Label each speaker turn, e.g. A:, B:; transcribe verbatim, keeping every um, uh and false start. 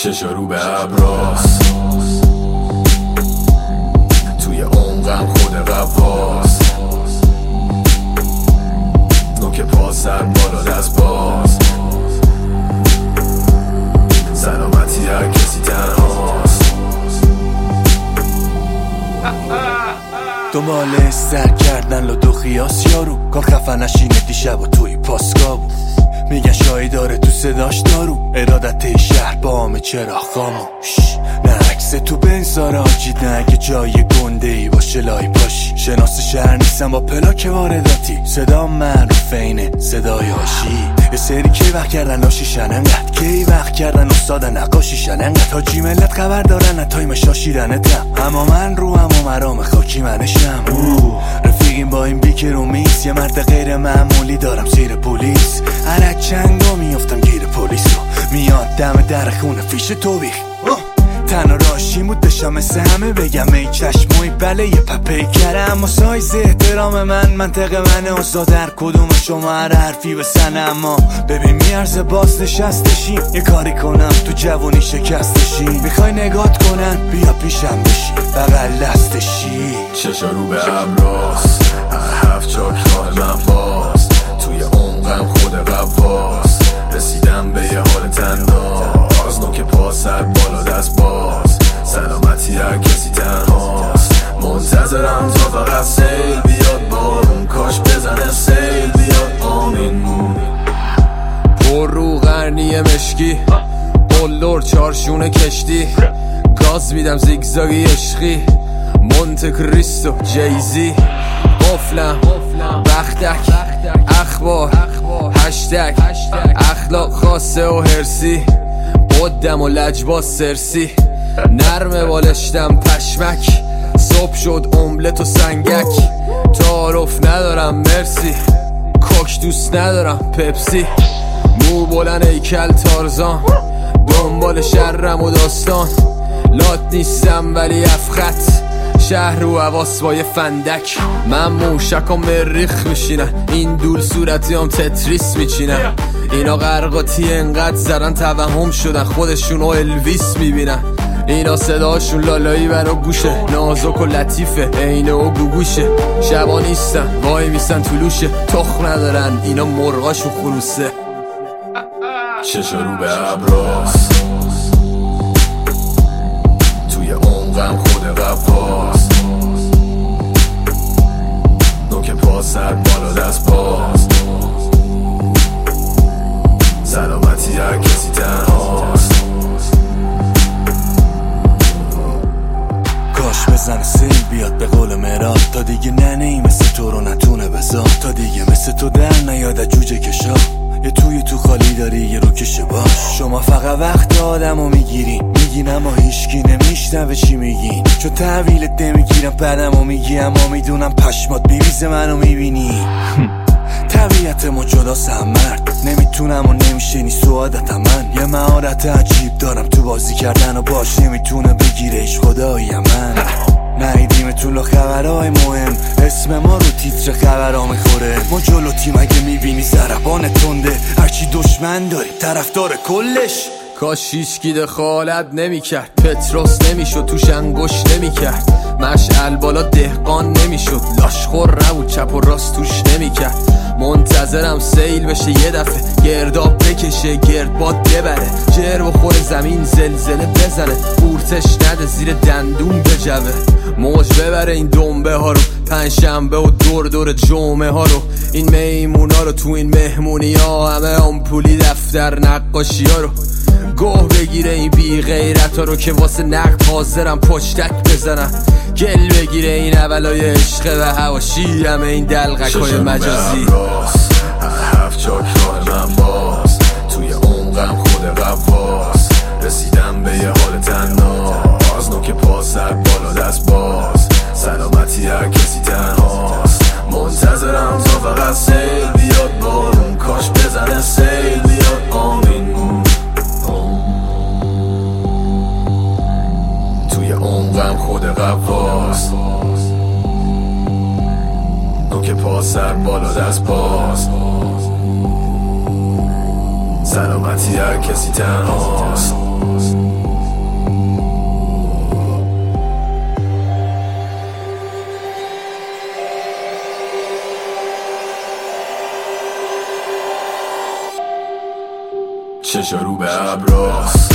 A: چشا رو به ابراست، توی عمقم خود قواست، نوک پا سر بالا دست باز، سلامتی هر کسی تنهاست.
B: دنبال استر کردن لدو خیاس یارو، کار خفن نشینه دیشب و توی پاسکا بود. میگن شایی داره تو صداش دارو، ارادت شهر با همه چرا خاموش. نه عکس تو بنزار آجید، نه اگه جای گنده ای باشه لای پاشی. شناس شهر نیستم با پلاک وارداتی، صدا معروف اینه صدای آشی. یه سری کی وقت کردن لاشیشن انقدر، کی وقت کردن استاد نقاشیشن انقدر. تاجی ملت خبر دارن نه تایم شاشیرنتم، اما من رو هم و مرام خاکی منشم. رفیقیم با این بیکر و میس، یه مرد غیر معمولی دارم زیر پلیس. هر چنگا میافتم گیر پلیسو، میاد دم در خونه فیش تو بیخ. تنها راشیم بود داشتم مثل همه بگم ای چشموی بله یه پپی کرم، اما سایز احترام من منطق منه، اوزا در کدوم شما هر حرفی بسنه. اما ببین میارزه باز نشستشیم، یه کاری کنم تو جوانی شکستشیم. میخوای نگات کنن بیا پیشم بشی بغل دستشی.
A: چشا رو به ابراست، هفت چاک راه من باز، توی عمقم خود قواست، رسیدم به یه حال تنداز، نوک پا سر بالا دست باز، سلامتی هر کسی تنهاست. منتظرم تا فقط سیل بیاد بارون، کاش بزنه سیل بیاد آمین مون.
C: پر رو غرنی مشکی، قلدر چارشون کشتی، گاز میدم زیگزاگی عشقی، مونت کریستو جیزی. قفلم بختک اخبار هشتگ، اخلاق خاصه و هرسی، قدم و لجباز سرسی. نرمه بالشتم پشمک، صبح شد املت و سنگک. تعارف ندارم مرسی، کوک دوست ندارم پپسی. مو بلند ایکل تارزان، دنبال شرم و داستان. لات نیستم ولی افخط، شهر رو حواس با یه فندک. من موشک و مریخ میشینن، این دول صورتی هم تتریس میچینن. اینا غرقاتی انقدر زدن توهم شدن، خودشونو الویس میبینن. اینا صداشون لالایی برا گوشه، نازک و لطیفه اینه و گوگوشه. شبا نیستن وای میستن طلوشه، تخم ندارن اینا مرغاشون خروسه.
A: چشا رو به ابراست، توی عمقم خود قواست، نوک پا سر بالا دست باز، سلامتی هر کسی تنهاست.
B: کاش بزنه سیل بیاد به قول مراد، تا دیگه ننهی مثل تو رو نتونه بزار، تا دیگه مثل تو در نیاد جوجه کشا. یه توی تو خالی داری یه رو کشه باش. شما فقط وقت آدمو میگیرین، میگین اما هیچکی نمیشنوه چی میگین، چون تحویلت نمیگیرم بعدمو میگی، اما میدونم پشمات بیریزه منو میبینی. طبیعتمو جداست هم مرد، نمیتونم و نمیشه نیست تو عادتم. من یه مهارت عجیب دارم تو بازی کردن و باش نمیتونه بگیرش خدایی من. نهیدیمتون لو خبرهای مهم، اسم ما رو تیتر خبرها میخوره. ما جلو تیم اگه میبینی زربان تنده، هرچی دشمن داری طرفدار کلش.
C: کاش هیچکی دخالت نمیکرد، پتروس نمیشد توش انگشت نمیکرد. مشعل بالا دهقان نمیشد، لاشخور نبود چپ و راست توش نمیکرد. منتظرم سیل بشه یه دفعه، گرداب بکشه گردباد ببره. جر بخوره زمین زلزله بزنه، قورتش نده زیر دندون بجوه. موج ببره این دنبه ها رو، پنجشنبه و دور دور جمعه ها رو. این میمونا رو تو این مهمونی ها، همه آمپولی دفتر نقاشی ها رو. گوه بگیره این بی غیرت ها رو که واسه نقد حاضرم پشتک بزنم. گل بگیره این اولای عشق و هواشی، همه این دلغک های مجازی.
A: هفت چاک راه من باز، توی عمقم خود قواست، رسیدم به یه حال تناز، نوک پا سر بالا دست باز، سلامتی هر کسی تنهاست. منتظرم تا فقط سیل بیاد بارون، کاش بزنه سیل بیاد آمین مون. توی عمقم خود قواست، نوک پا سر بالا دست باز، سلامتی هر کسی تنهاست. چشا رو به ابراست